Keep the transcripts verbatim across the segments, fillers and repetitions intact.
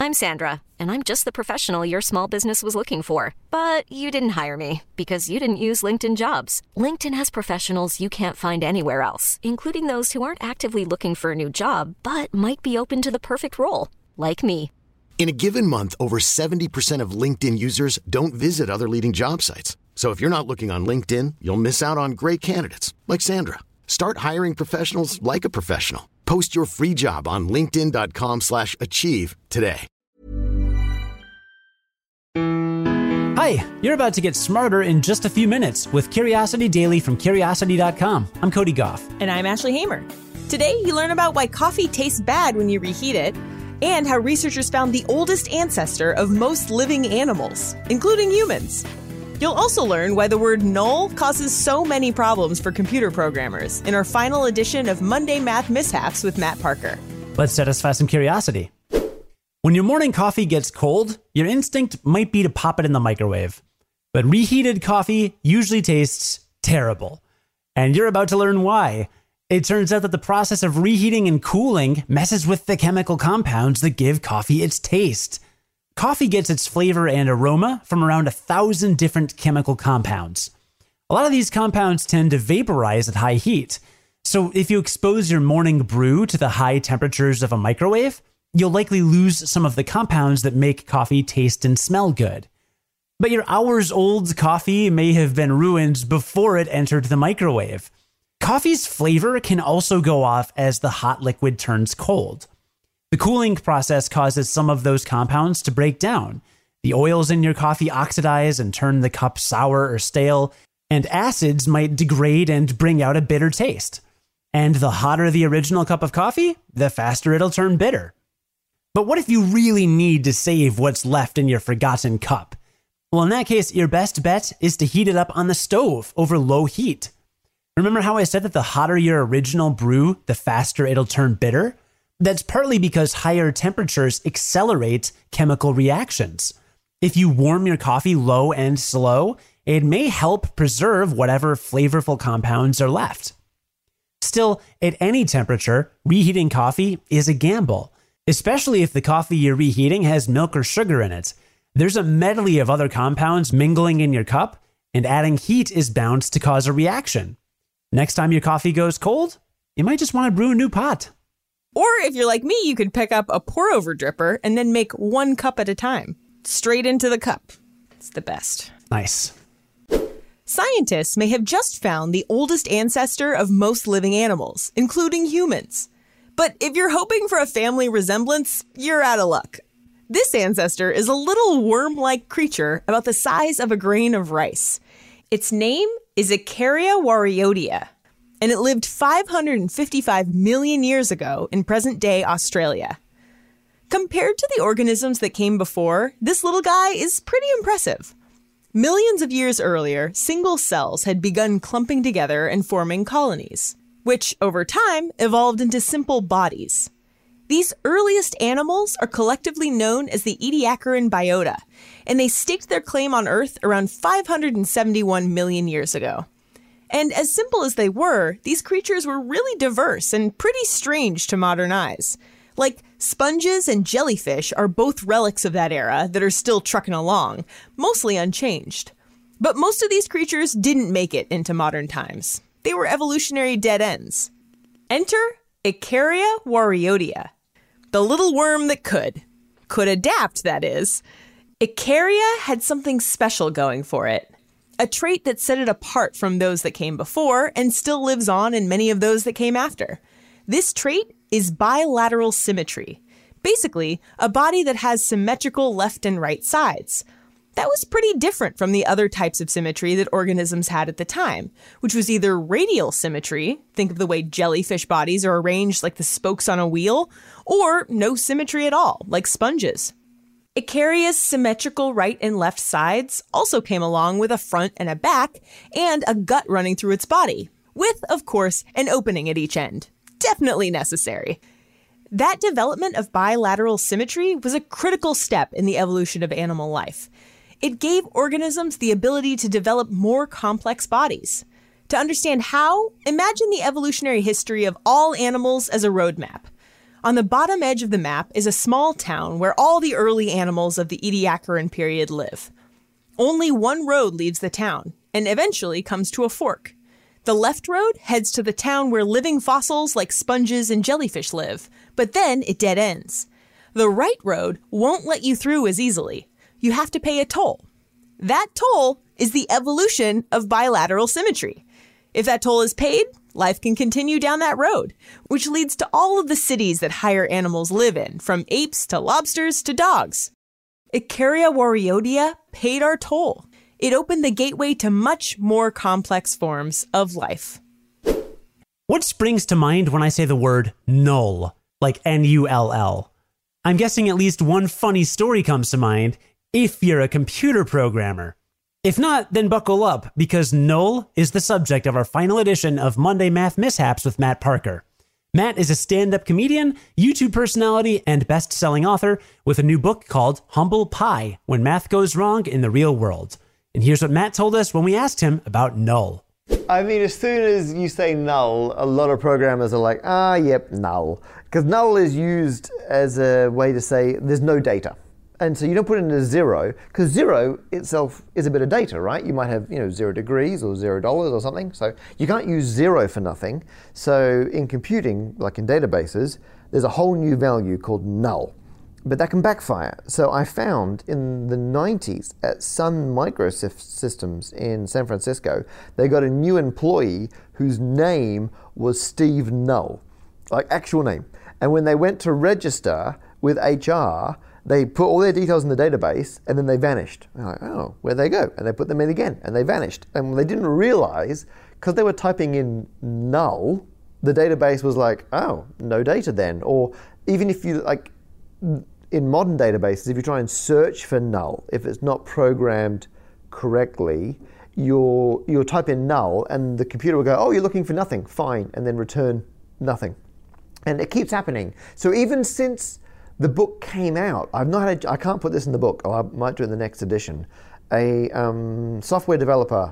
I'm Sandra, and I'm just the professional your small business was looking for. But you didn't hire me because you didn't use LinkedIn Jobs. LinkedIn has professionals you can't find anywhere else, including those who aren't actively looking for a new job, but might be open to the perfect role, like me. In a given month, over seventy percent of LinkedIn users don't visit other leading job sites. So if you're not looking on LinkedIn, you'll miss out on great candidates like Sandra. Start hiring professionals like a professional. Post your free job on linkedin dot com slash achieve today. Hi, you're about to get smarter in just a few minutes with Curiosity Daily from curiosity dot com. I'm Cody Goff. And I'm Ashley Hamer. Today, you learn about why coffee tastes bad when you reheat it, and how researchers found the oldest ancestor of most living animals, including humans. You'll also learn why the word null causes so many problems for computer programmers in our final edition of Monday Math Mishaps with Matt Parker. Let's satisfy some curiosity. When your morning coffee gets cold, your instinct might be to pop it in the microwave. But reheated coffee usually tastes terrible. And you're about to learn why. It turns out that the process of reheating and cooling messes with the chemical compounds that give coffee its taste. Coffee gets its flavor and aroma from around a thousand different chemical compounds. A lot of these compounds tend to vaporize at high heat. So if you expose your morning brew to the high temperatures of a microwave, you'll likely lose some of the compounds that make coffee taste and smell good. But your hours-old coffee may have been ruined before it entered the microwave. Coffee's flavor can also go off as the hot liquid turns cold. The cooling process causes some of those compounds to break down. The oils in your coffee oxidize and turn the cup sour or stale, and acids might degrade and bring out a bitter taste. And the hotter the original cup of coffee, the faster it'll turn bitter. But what if you really need to save what's left in your forgotten cup? Well, in that case, your best bet is to heat it up on the stove over low heat. Remember how I said that the hotter your original brew, the faster it'll turn bitter? That's partly because higher temperatures accelerate chemical reactions. If you warm your coffee low and slow, it may help preserve whatever flavorful compounds are left. Still, at any temperature, reheating coffee is a gamble, especially if the coffee you're reheating has milk or sugar in it. There's a medley of other compounds mingling in your cup, and adding heat is bound to cause a reaction. Next time your coffee goes cold, you might just want to brew a new pot. Or if you're like me, you could pick up a pour-over dripper and then make one cup at a time. Straight into the cup. It's the best. Nice. Scientists may have just found the oldest ancestor of most living animals, including humans. But if you're hoping for a family resemblance, you're out of luck. This ancestor is a little worm-like creature about the size of a grain of rice. Its name is Icaria warioidea, and it lived five hundred fifty-five million years ago in present-day Australia. Compared to the organisms that came before, this little guy is pretty impressive. Millions of years earlier, single cells had begun clumping together and forming colonies, which, over time, evolved into simple bodies. These earliest animals are collectively known as the Ediacaran biota, and they staked their claim on Earth around five hundred seventy-one million years ago. And as simple as they were, these creatures were really diverse and pretty strange to modern eyes. Like, sponges and jellyfish are both relics of that era that are still trucking along, mostly unchanged. But most of these creatures didn't make it into modern times. They were evolutionary dead ends. Enter Icaria warioidea, the little worm that could. Could adapt, that is. Icaria had something special going for it. A trait that set it apart from those that came before and still lives on in many of those that came after. This trait is bilateral symmetry. Basically, a body that has symmetrical left and right sides. That was pretty different from the other types of symmetry that organisms had at the time, which was either radial symmetry, think of the way jellyfish bodies are arranged like the spokes on a wheel, or no symmetry at all, like sponges. Icaria's symmetrical right and left sides also came along with a front and a back, and a gut running through its body, with, of course, an opening at each end. Definitely necessary. That development of bilateral symmetry was a critical step in the evolution of animal life. It gave organisms the ability to develop more complex bodies. To understand how, imagine the evolutionary history of all animals as a roadmap. On the bottom edge of the map is a small town where all the early animals of the Ediacaran period live. Only one road leaves the town, and eventually comes to a fork. The left road heads to the town where living fossils like sponges and jellyfish live, but then it dead ends. The right road won't let you through as easily. You have to pay a toll. That toll is the evolution of bilateral symmetry. If that toll is paid, life can continue down that road, which leads to all of the cities that higher animals live in, from apes to lobsters to dogs. Icaria Wariodia paid our toll. It opened the gateway to much more complex forms of life. What springs to mind when I say the word null, like N U L L? I'm guessing at least one funny story comes to mind if you're a computer programmer. If not, then buckle up, because null is the subject of our final edition of Monday Math Mishaps with Matt Parker. Matt is a stand-up comedian, YouTube personality, and best-selling author with a new book called Humble Pie, When Math Goes Wrong in the Real World. And here's what Matt told us when we asked him about null. I mean, as soon as you say null, a lot of programmers are like, ah, yep, null. Because null is used as a way to say there's no data. And so you don't put it in a zero, because zero itself is a bit of data, right? You might have, you know, zero degrees or zero dollars or something. So you can't use zero for nothing. So in computing, like in databases, there's a whole new value called null. But that can backfire. So I found in the nineties at Sun Microsystems in San Francisco, they got a new employee whose name was Steve Null, like actual name. And when they went to register with H R, they put all their details in the database and then they vanished. They're like, oh, where'd they go? And they put them in again and they vanished. And they didn't realize, because they were typing in null, the database was like, oh, no data then. Or even if you, like, in modern databases, if you try and search for null, if it's not programmed correctly, you'll, you'll type in null and the computer will go, oh, you're looking for nothing, fine, and then return nothing. And it keeps happening. So even since the book came out, I've not had a, I can't put this in the book, or I might do it in the next edition. A um, software developer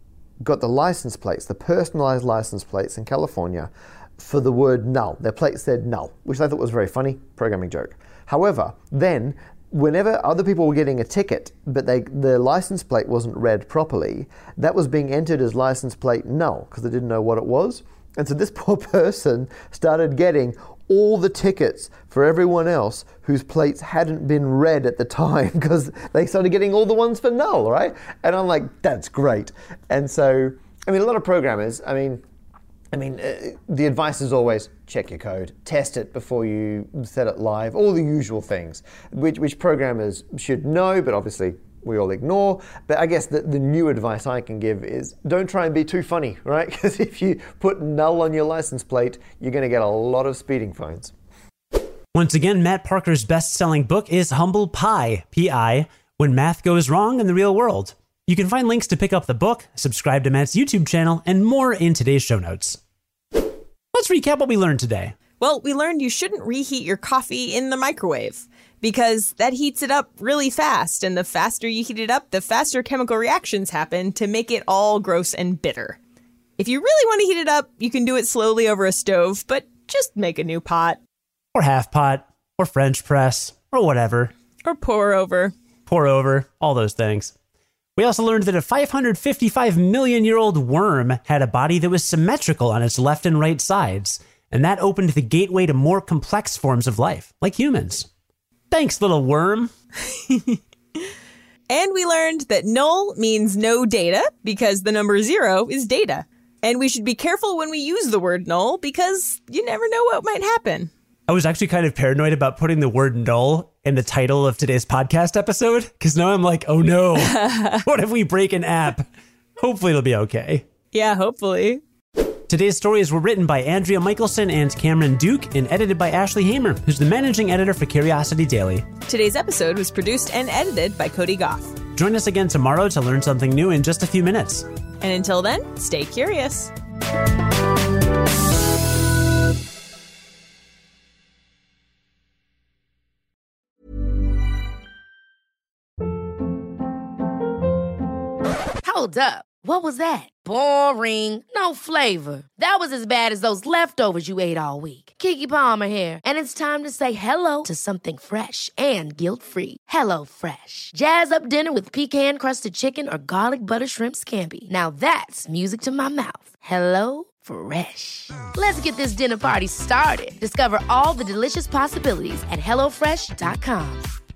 got the license plates, the personalized license plates in California for the word null. Their plate said null, which I thought was very funny, programming joke. However, then, whenever other people were getting a ticket, but they, their license plate wasn't read properly, that was being entered as license plate null, because they didn't know what it was. And so this poor person started getting all the tickets for everyone else whose plates hadn't been read at the time, because they started getting all the ones for null, right? And I'm like, that's great. And so, I mean, a lot of programmers, I mean, I mean, uh, the advice is always check your code, test it before you set it live, all the usual things, which, which programmers should know, but obviously we all ignore. But I guess the, the new advice I can give is don't try and be too funny, right? Because if you put null on your license plate, you're going to get a lot of speeding fines. Once again, Matt Parker's best-selling book is Humble Pie, P I, When Math Goes Wrong in the Real World. You can find links to pick up the book, subscribe to Matt's YouTube channel, and more in today's show notes. Let's recap what we learned today. Well, we learned you shouldn't reheat your coffee in the microwave, because that heats it up really fast, and the faster you heat it up, the faster chemical reactions happen to make it all gross and bitter. If you really want to heat it up, you can do it slowly over a stove, but just make a new pot. Or half pot, or French press, or whatever. Or pour over. Pour over, all those things. We also learned that a five hundred fifty-five million year old worm had a body that was symmetrical on its left and right sides, and that opened the gateway to more complex forms of life, like humans. Thanks, little worm. And we learned that null means no data, because the number zero is data. And we should be careful when we use the word null, because you never know what might happen. I was actually kind of paranoid about putting the word null in the title of today's podcast episode, because now I'm like, oh no, what if we break an app? Hopefully it'll be okay. Yeah, hopefully. Today's stories were written by Andrea Michelson and Cameron Duke and edited by Ashley Hamer, who's the managing editor for Curiosity Daily. Today's episode was produced and edited by Cody Goff. Join us again tomorrow to learn something new in just a few minutes. And until then, stay curious. Hold up. What was that? Boring. No flavor. That was as bad as those leftovers you ate all week. Keke Palmer here, and it's time to say hello to something fresh and guilt-free. Hello Fresh. Jazz up dinner with pecan-crusted chicken or garlic butter shrimp scampi. Now that's music to my mouth. Hello Fresh. Let's get this dinner party started. Discover all the delicious possibilities at hello fresh dot com.